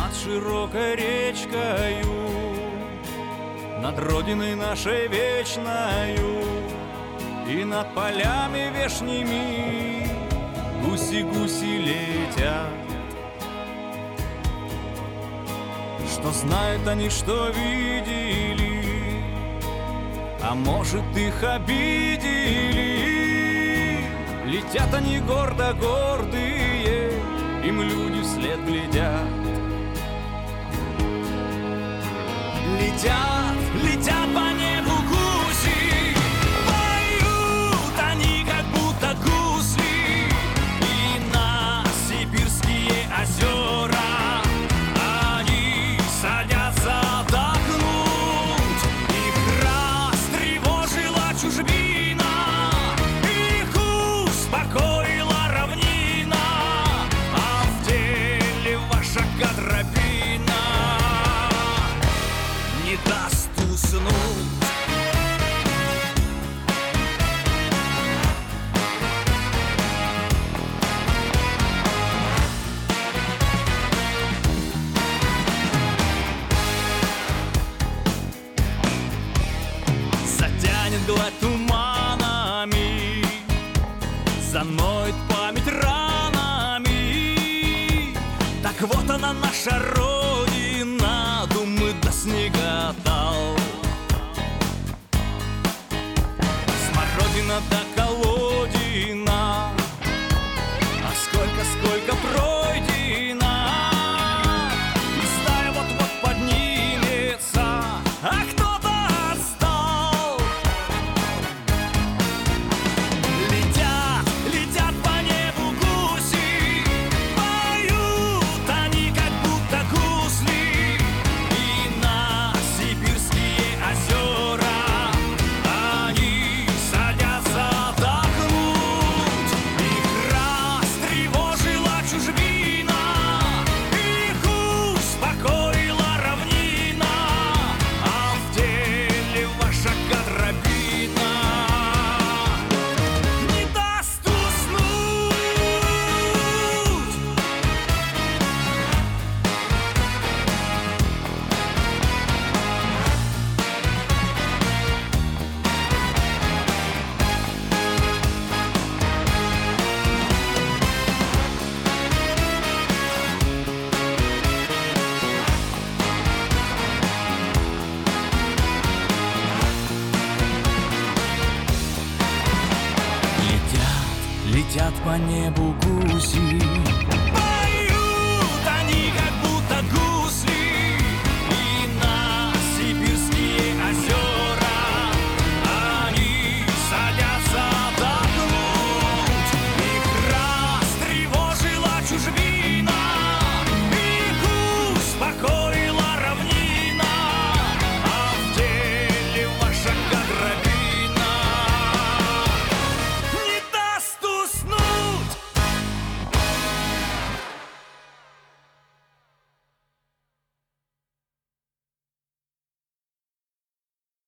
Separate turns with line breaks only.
над широкой речкою, над родиной нашей вечною и над полями вешними гуси-гуси летят. Что знают они, что видели, а может, их обидели. Летят они гордо гордые, им люди вслед глядят. Летят, летят по небу гуси, поют они, как будто гусли, и на сибирские озера они садятся отдохнуть. Их растревожила чужбина, их успокоила равнина, а в деле ваша дробина не даст уснуть. Затянет гладь туманами, заноет память ранами. Так вот она, наша родина, думы до снеготал. Смородина до колодина, а сколько пройдено, и стая вот-вот поднимется, а кто-то отстал. Летят, летят по небу гуси, поют они, как будто гусли, и на сибирские озера они садятся отдохнуть. Их растревожила чужбина, их успокоила равнина, а в деле ваша дробина не даст уснуть. Летят, летят по небу гуси,